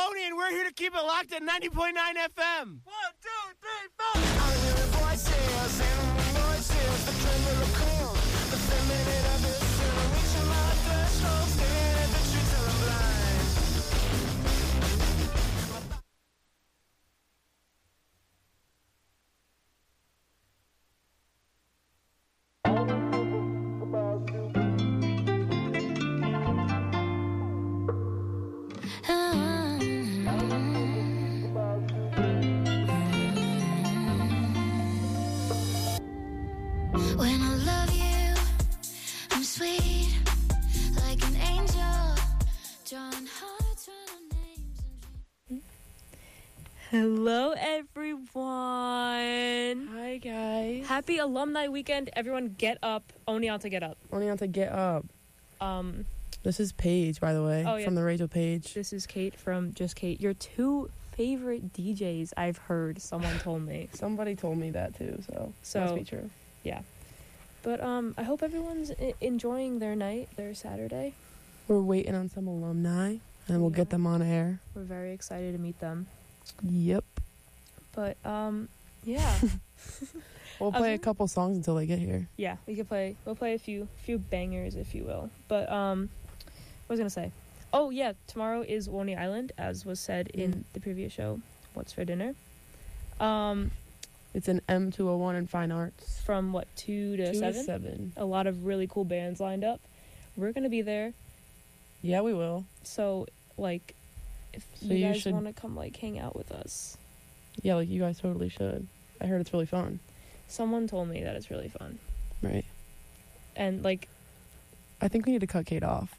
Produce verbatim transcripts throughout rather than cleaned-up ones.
Tony, and we're here to keep it locked at ninety point nine F M. One, two, three, four. I'm hearing voices and voices. The tremor of calm, the feminine of it. I'm reaching my threshold, staring at the truth till I'm blind. When I love you, I'm sweet, like an angel, drawing hearts, writing names and dreams. Hello, everyone. Hi, guys. Happy Alumni Weekend. Everyone get up. Oneonta, get up. Oneonta, get up. Um, This is Paige, by the way, Oh, yeah. from the Rachel Page. This is Kate from Just Kate. Your two favorite D Js, I've heard. Someone told me. Somebody told me that, too, so, So- must be true. Yeah. But um, I hope everyone's I- enjoying their night, their Saturday. We're waiting on some alumni, and we'll Yeah. get them on air. We're very excited to meet them. Yep. But um, yeah. We'll play a Other- couple songs until they get here. Yeah, we could play. We'll play a few few bangers, if you will. But um, what was I gonna say? Oh yeah, tomorrow is Woney Island, as was said in Mm. the previous show. What's for dinner? Um, It's an M two oh one in Fine Arts. from what two to Two seven? to seven. A lot of really cool bands lined up. We're gonna be there, Yeah, we will. so like, if So you you guys should- want to come like hang out with us, Yeah, like, you guys totally should. I heard it's really fun. someone told me that it's really fun, Right. and like I think we need to cut Kate off.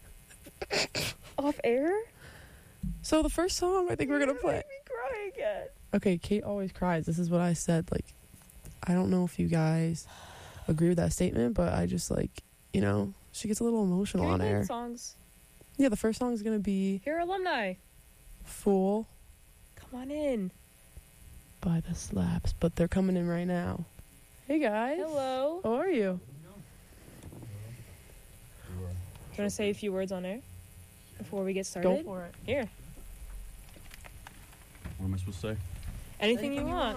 off air. So the first song I think we're going to play. Make me cry again. Okay, Kate always cries. This is what I said. Like, I don't know if you guys agree with that statement, but I just, like, you know, she gets a little emotional Can on we name air. songs? Yeah, the first song is going to be Here, alumni. Fool Come on in. by the Slaps, but they're coming in right now. Hey, guys. Hello. How are you? You want to say a few words on air before we get started? Go for it. Here. What am I supposed to say? Anything, you want.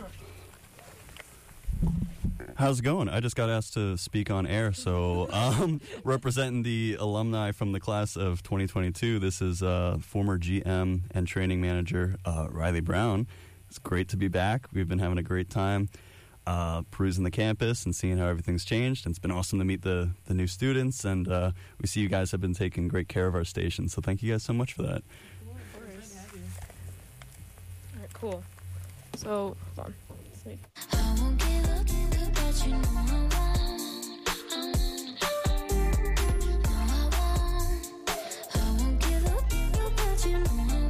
How's it going? I just got asked to speak on air, so um, representing the alumni from the class of twenty twenty-two, this is uh, former G M and training manager uh, Riley Brown. It's great to be back. We've been having a great time uh, perusing the campus and seeing how everything's changed. And it's been awesome to meet the, the new students, and uh, we see you guys have been taking great care of our station, so thank you guys so much for that. All right, cool. So, hold on. Let's see. I won't give up, but you know I won't. No, I won't. I won't give up, but you know I won't.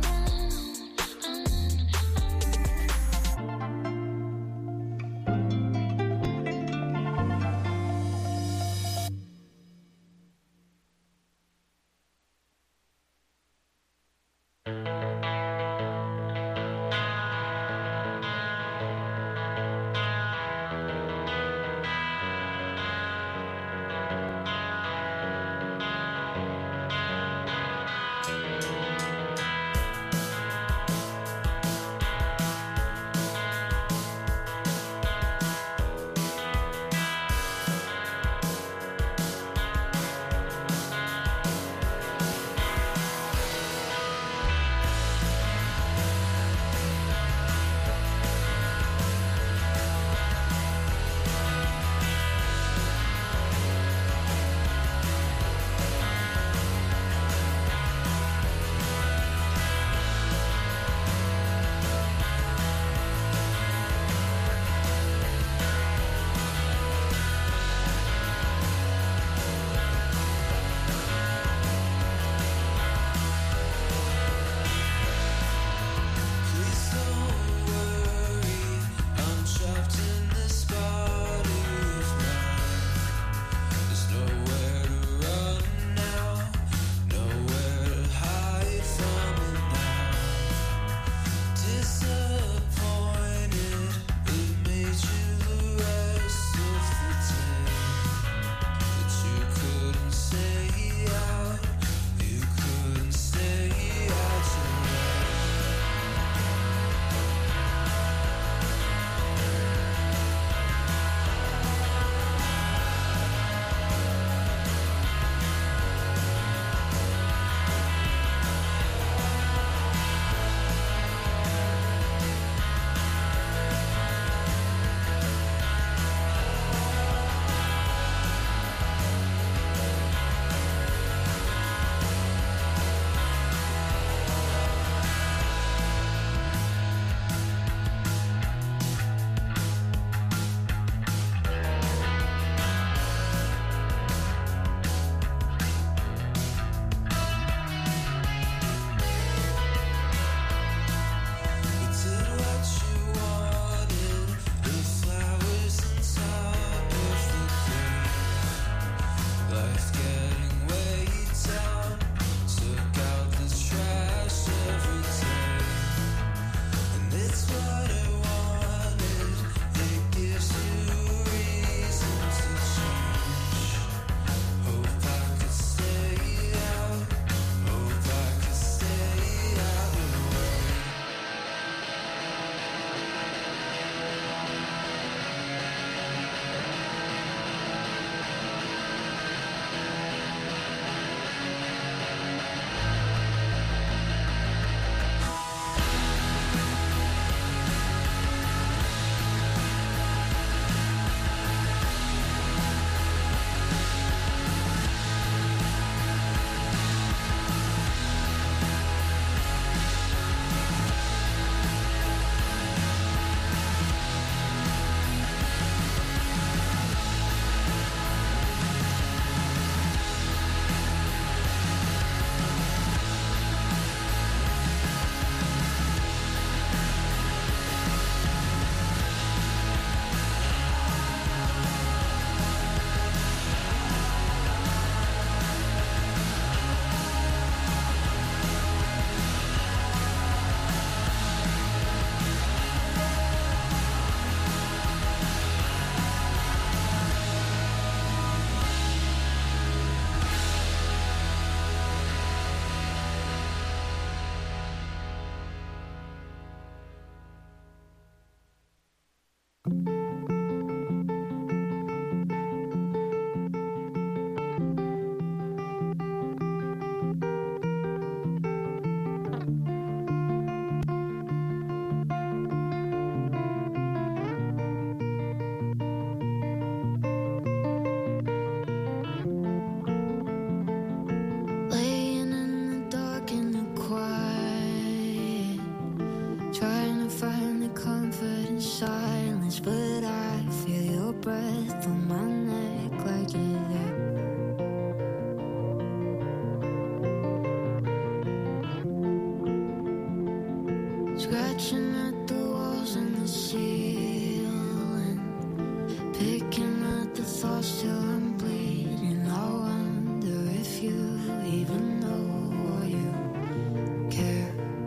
Trying to find the comfort in silence, but I feel your breath on my neck like you're there. Scratching at the walls and the ceiling, picking at the thoughts till I'm bleeding. I wonder if you even know or you care.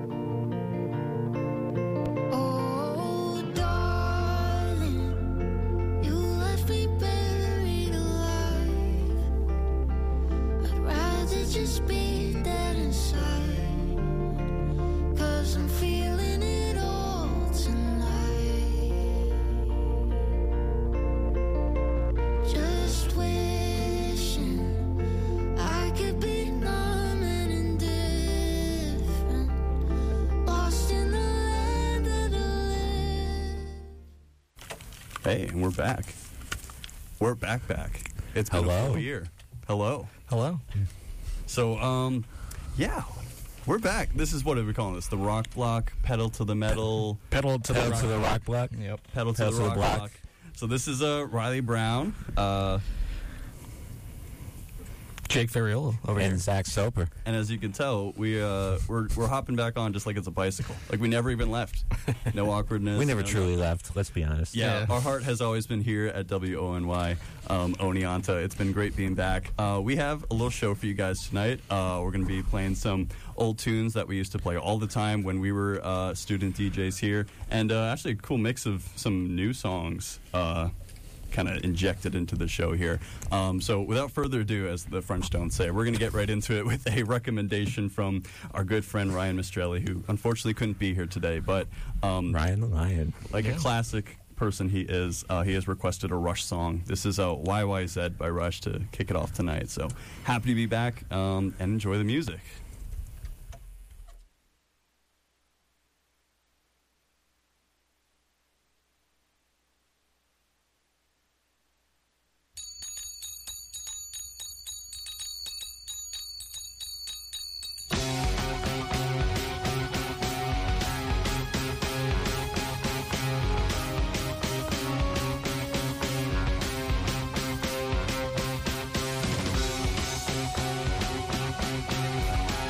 Oh, darling, you left me buried alive. I'd rather just be dead inside, 'cause I'm feeling it all tonight. Just wishing I could be numb and indifferent, lost in the land of the living. Hey, and we're back. We're back, back. It's been a Hello. full year. Hello. Hello. So, um, yeah, we're back. This is what are we calling this? The rock block, pedal to the metal, Pedal to Pedal the to the rock block. Yep. pedal to Pedal the to the rock block. block. So this is uh, Riley Brown. Uh, Jake Ferriolo over and here. Zach Soper. And as you can tell, we uh, we're we're hopping back on just like it's a bicycle. Like we never even left. No awkwardness. We never no truly nothing. left, let's be honest. Yeah, Yeah. our heart has always been here at W O N Y, um, Oneonta. It's been great being back. Uh, we have a little show for you guys tonight. Uh, we're going to be playing some old tunes that we used to play all the time when we were uh, student D Js here, and uh, actually a cool mix of some new songs. Uh, kind of injected into the show here. Um, so without further ado, as the French don't say, we're going to get right into it with a recommendation from our good friend Ryan Mistrelli, who unfortunately couldn't be here today, but um, Ryan the Lion. like Yeah. a classic person he is, uh, he has requested a Rush song. This is uh, Y Y Z by Rush to kick it off tonight. So happy to be back um, and enjoy the music. Thank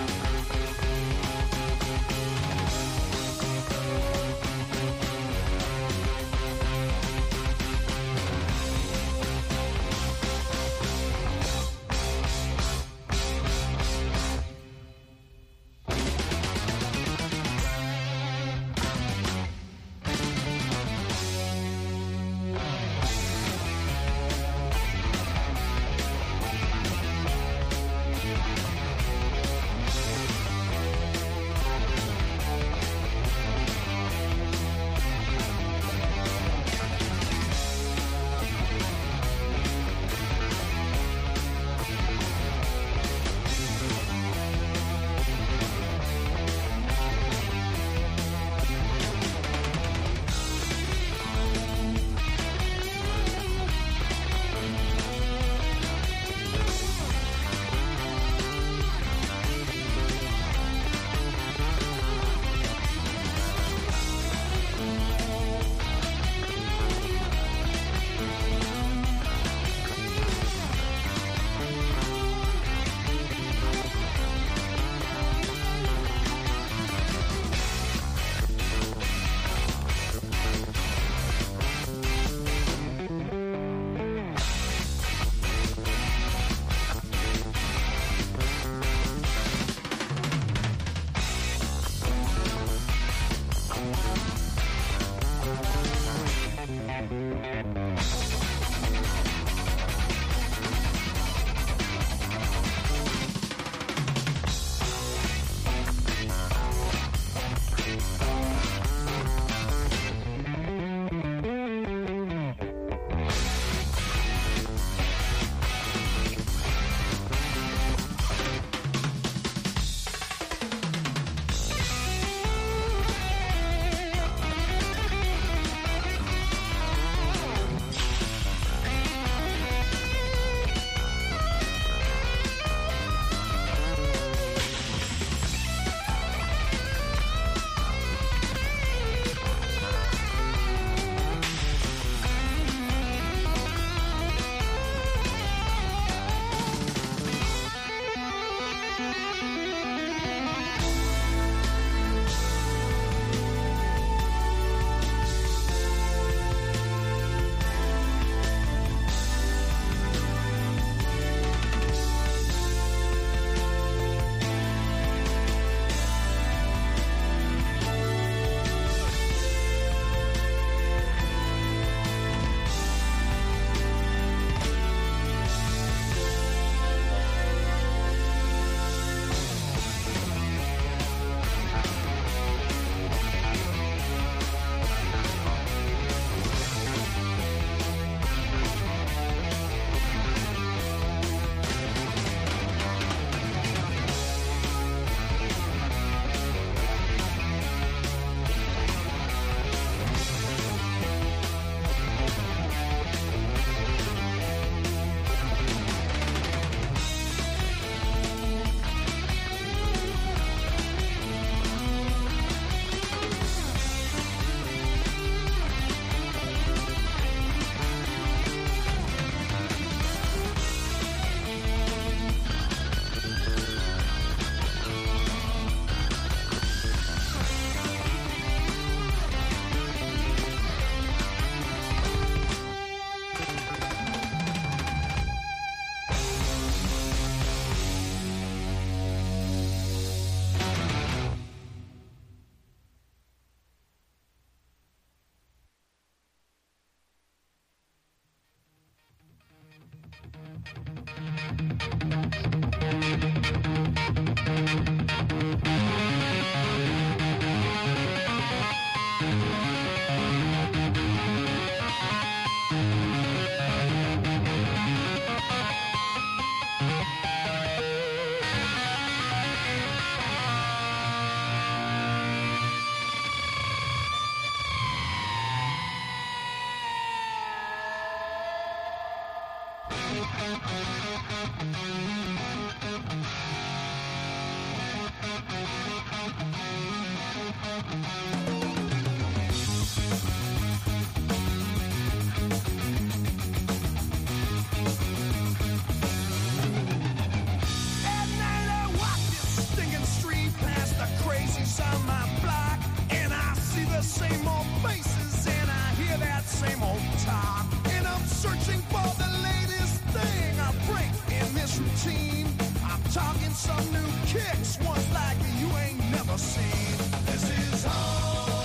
At night I walk this stinking street past the crazies on my block, and I see the same old faces and I hear that same old talk, and I'm searching for the latest thing I break in this routine. I'm talking some new kicks, ones like you ain't never seen. This is home.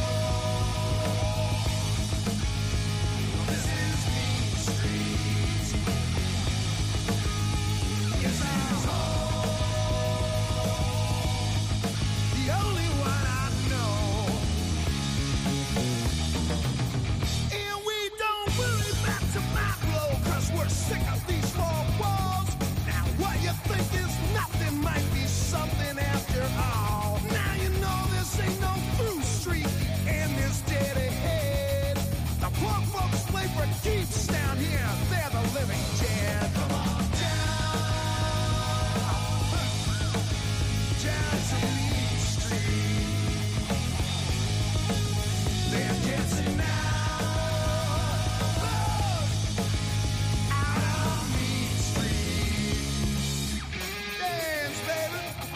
This is Mean Street. Yes, I'm home. The only one I know. And we don't worry about tomorrow, cause we're sick of these four walls. Now what you think is nothing might be something after all. Now you know this ain't no through street, and this dead ahead. The poor folks play for keeps down here, they're the living dead. Come on down, down to Mean Street. They're dancing now, out on Mean Street. Dance, baby.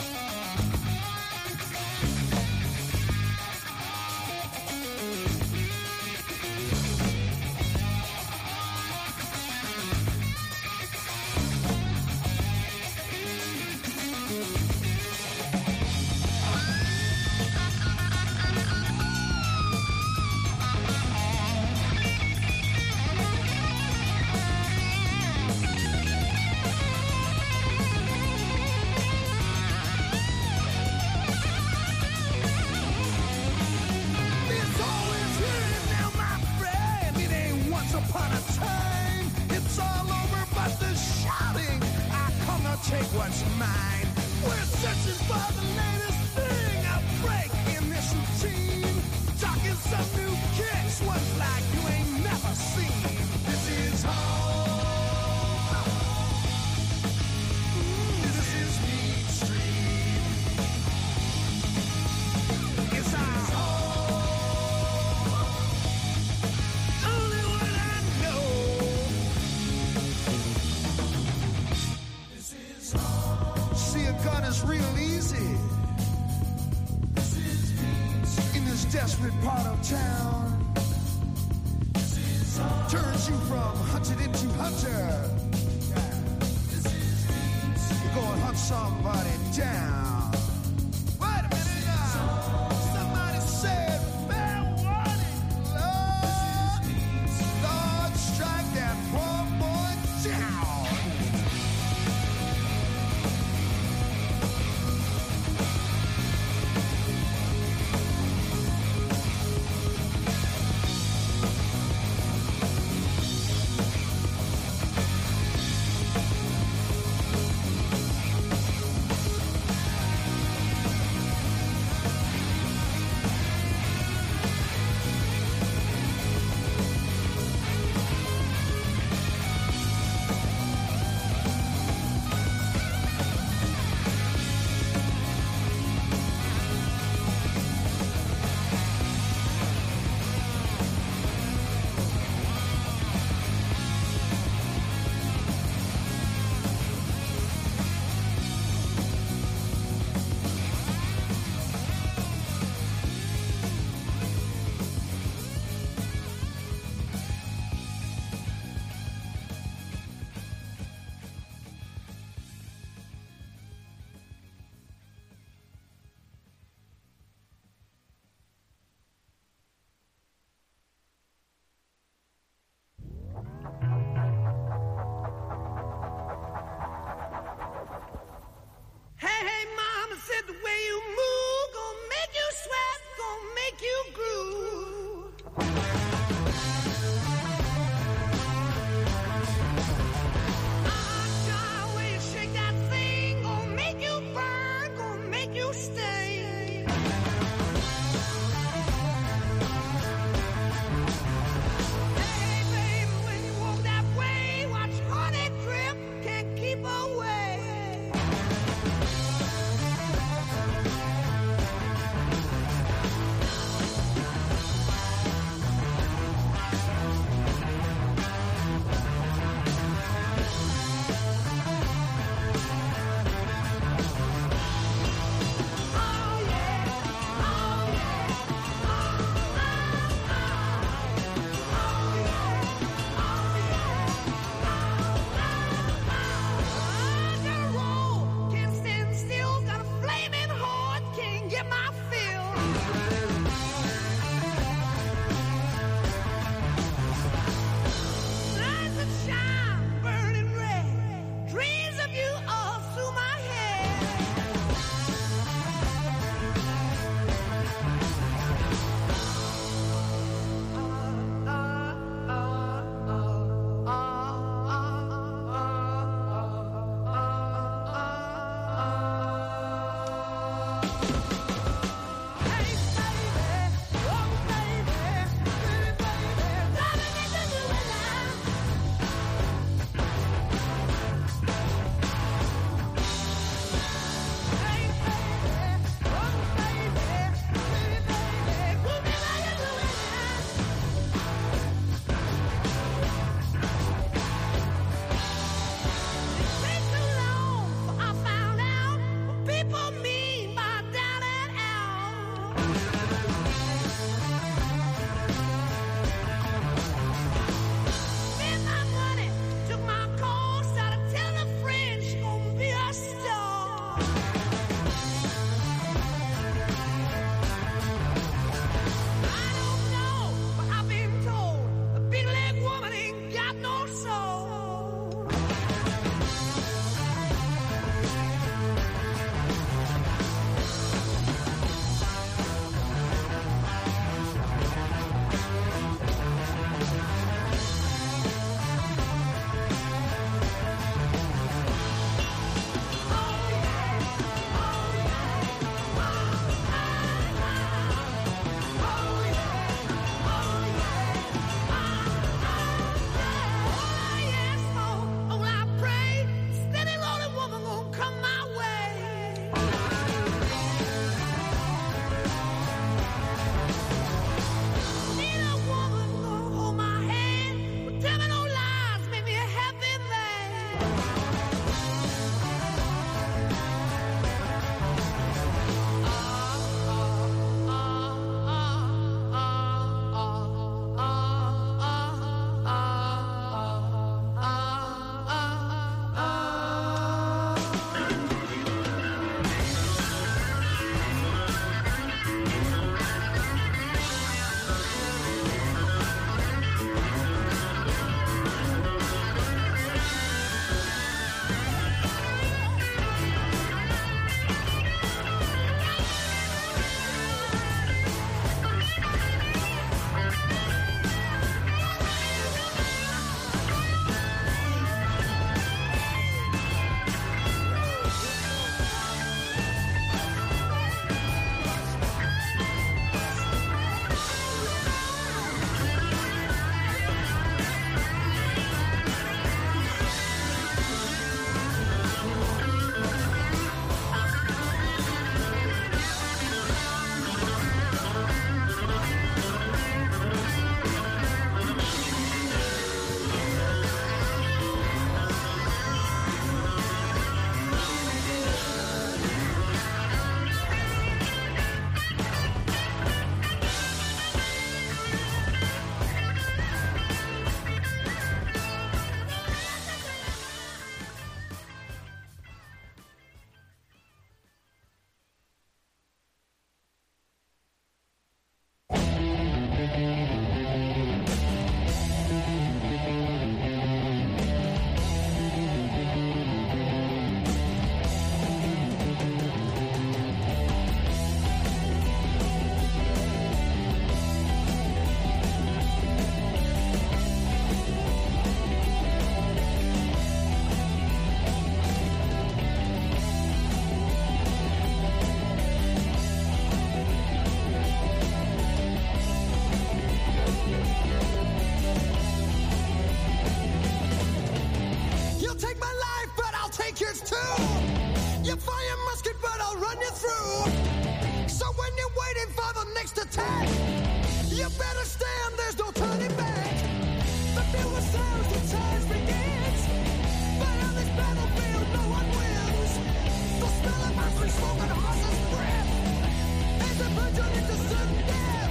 It's always here and now, my friend. It ain't once upon a time. It's all over, but the shouting. I come to take what's mine. We're searching for the latest thing. I break in this routine. Talking some new kicks, ones like you ain't never seen. This is home. This is Mean Street. It's our home. Only one I know. This is home. See, a gun is real easy. This is Mean Street. In this desperate part of town. This is home. Turns you from hunted into hunter. This is Mean Street. You go and hunt somebody down. Wait a minute now. Somebody said fair warning, Lord. Lord, strike that poor boy down. run you through. So when you're waiting for the next attack, you better stand, there's no turning back. The fewer sounds, the time begins. But on this battlefield, no one wins. The smell of mercy, smoke, and horse's breath as they put you into sudden death.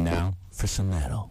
And now for some metal.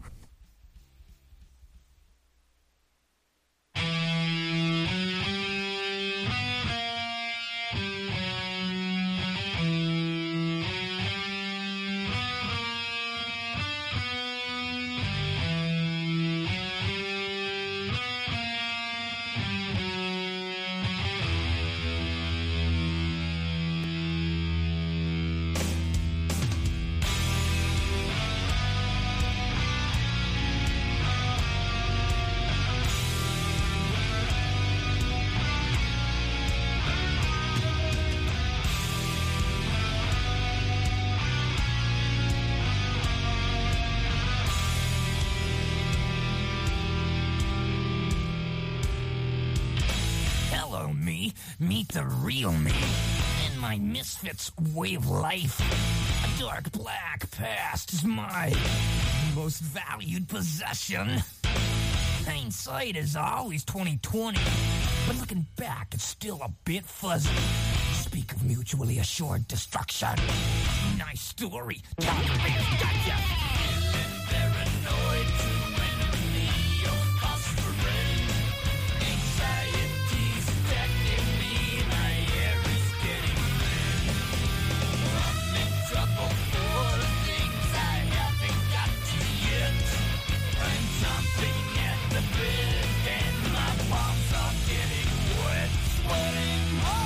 Meet the real me in my misfits way of life. A dark black past is my most valued possession. Hindsight is always twenty twenty, but looking back, it's still a bit fuzzy. Speak of mutually assured destruction. Nice story. Calculated, gotcha. Feeling paranoid, true enemy of phosphorin. Anxiety's attacking me, my air is getting thin. I'm in trouble for things I haven't got to yet. I'm jumping at the bit and my palms are getting wet. Sweating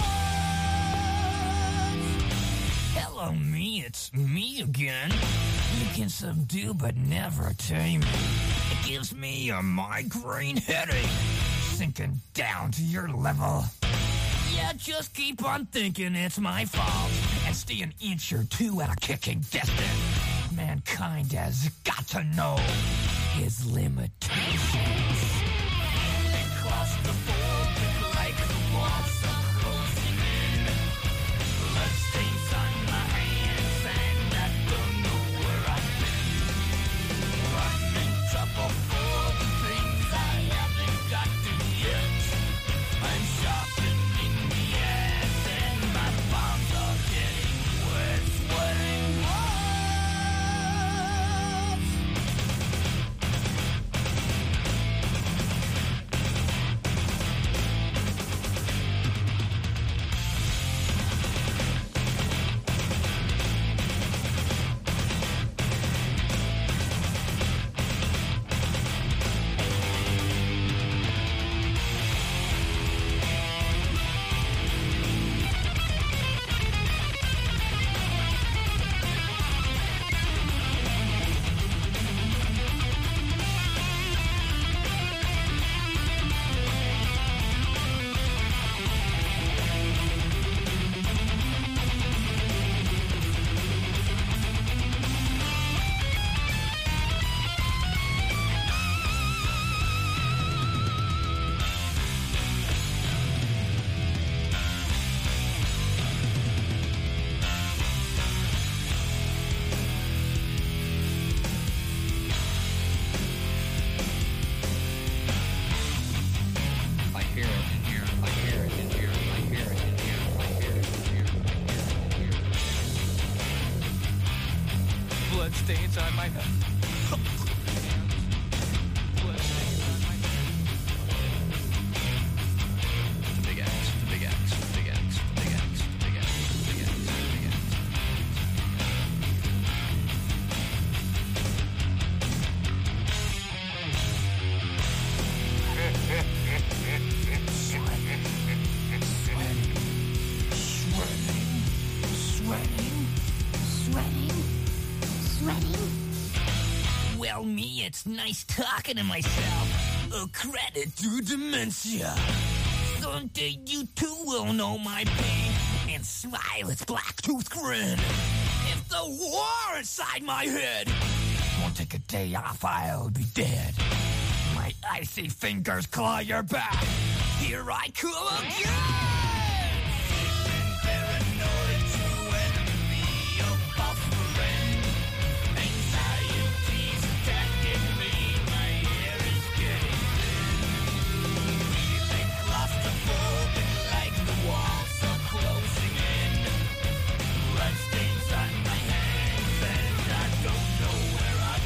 hard. Hello, me, it's me again. You can subdue but never tame me. It gives me a migraine headache, sinking down to your level. Yeah, just keep on thinking it's my fault and stay an inch or two out of kicking distance. Mankind has got to know his limitations. Feeling claustrophobic like the walls are closing in. Bloodstains on my hands and I don't know where I've been. I'm in trouble for the things I haven't gotten yet. I'm sharpening the ass and my palms are getting wet, sweating hard. I hear it in here, I hear it in here, I hear it in here, I hear it in here, I hear it in here. Bloodstains on my head. Bloodstains on my head. The big X, the big X, the big X, the big X, the big X, the big X, the big X. Sweating, sweating, sweating. Well, me, it's nice talking to myself. A credit to dementia. Someday you too will know my pain and smile its black-toothed grin. If the war inside my head won't take a day off, I'll be dead. My icy fingers claw your back. Here I come again. Feeling paranoid, true enemy of phosphorin. Anxiety's attacking me, my air is getting thin. Feeling claustrophobic like the walls are closing in. Bloodstains on my hands and I don't know where I've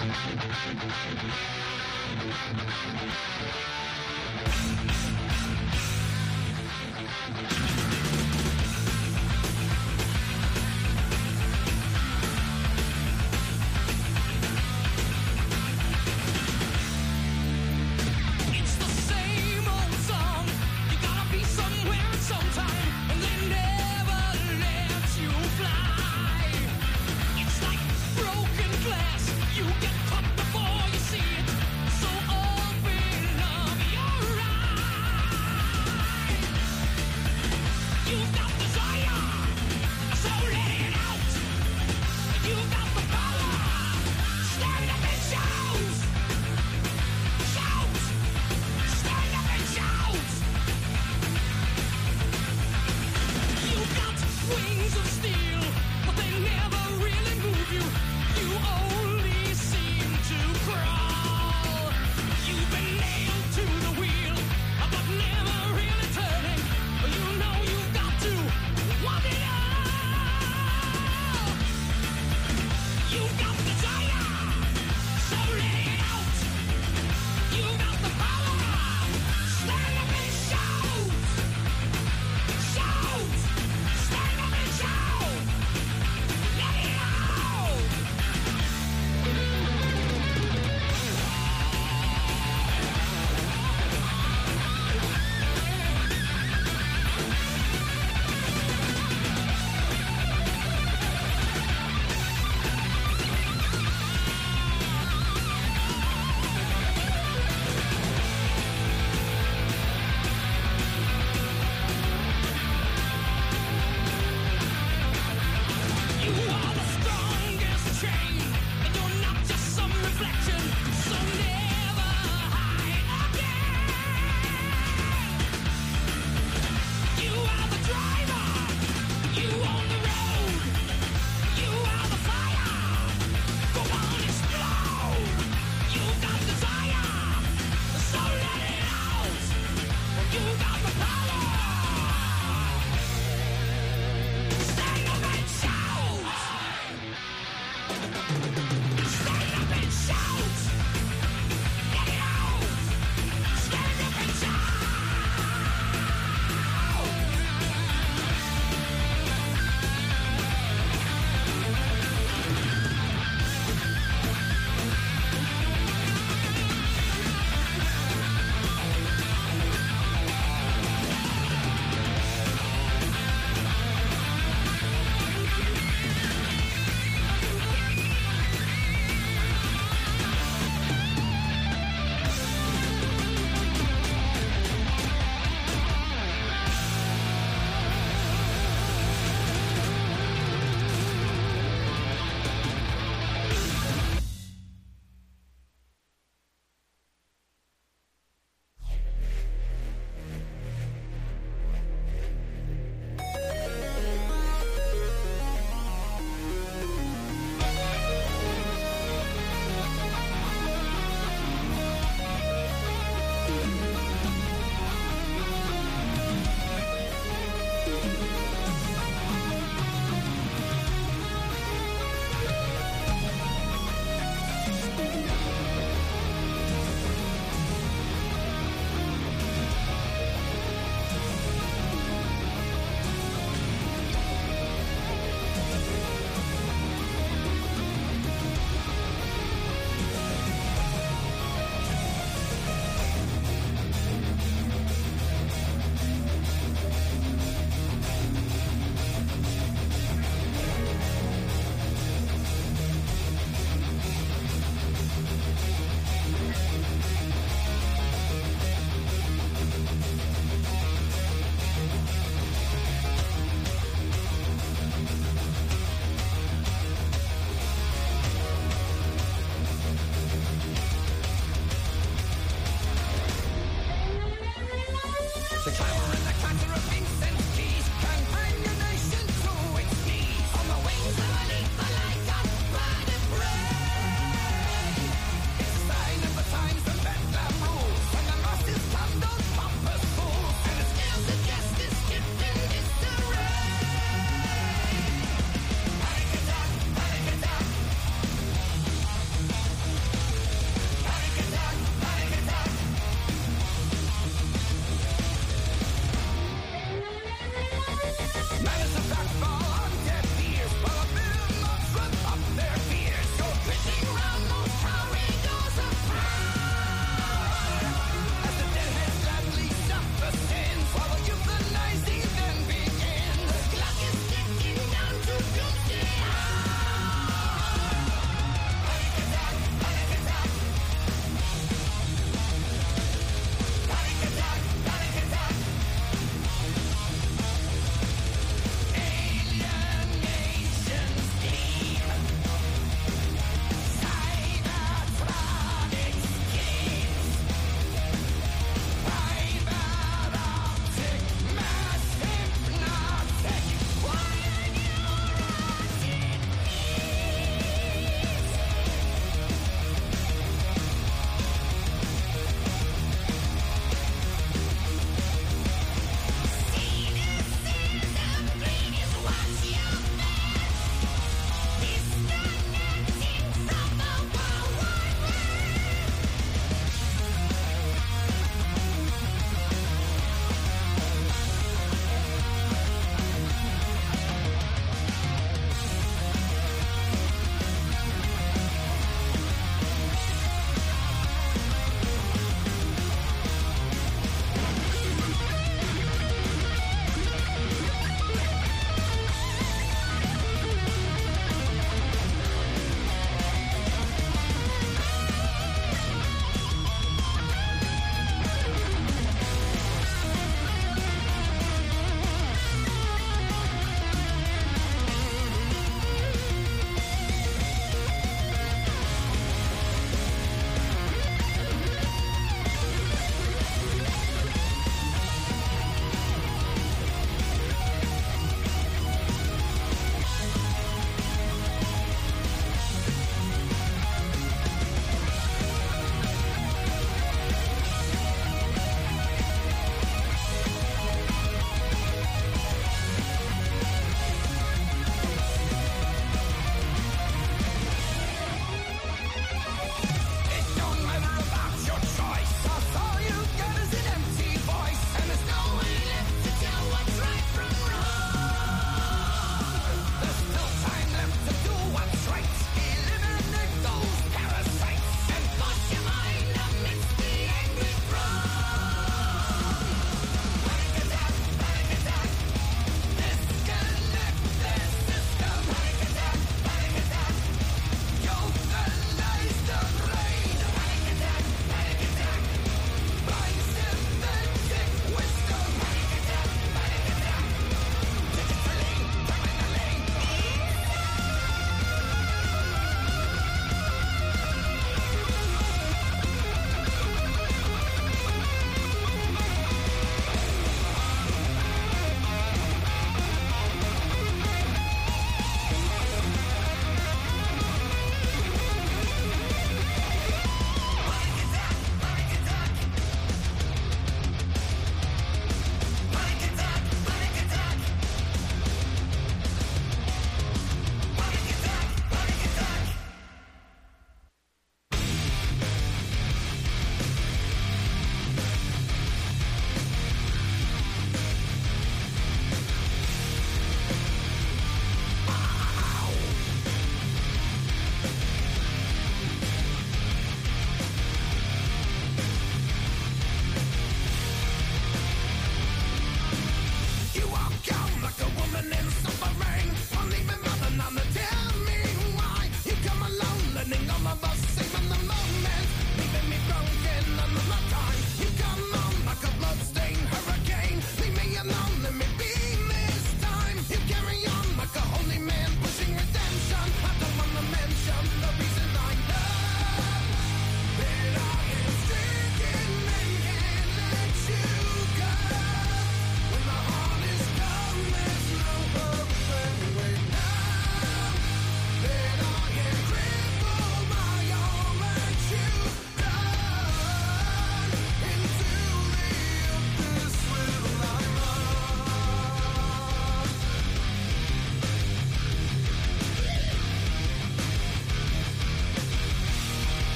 It's the same old song. You gotta be somewhere at some time, and they never let you fly. It's like broken glass. You get cut before you see it. So open up your eyes. You've got desire, so let it out. You've got the power. Stand up and shout. Shout. Stand up and shout. You've got wings of steel, but they never really move you. You only seem to crawl. You've been nailed to the wheel, but never really turning. You know you've got to want it all. You've got desire, so let it out. You've got the power. Stand up and shout. Shout. Stand up and shout.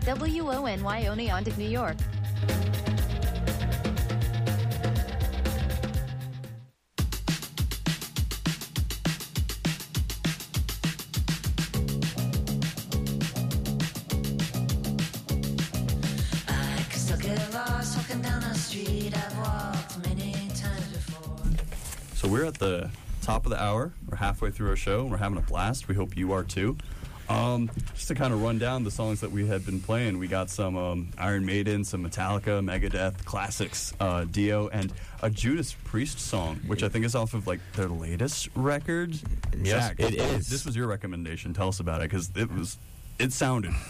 W O N Y Oneonta, New York. I can still get lost walking down the street I've walked many times before. So we're at the top of the hour. We're halfway through our show, and we're having a blast. We hope you are too. Um, just to kind of run down the songs that we had been playing, we got some um, Iron Maiden, some Metallica, Megadeth, classics, uh, Dio, and a Judas Priest song, which I think is off of like their latest record. Yes, Jack, it is. This was your recommendation. Tell us about it, because it was, it sounded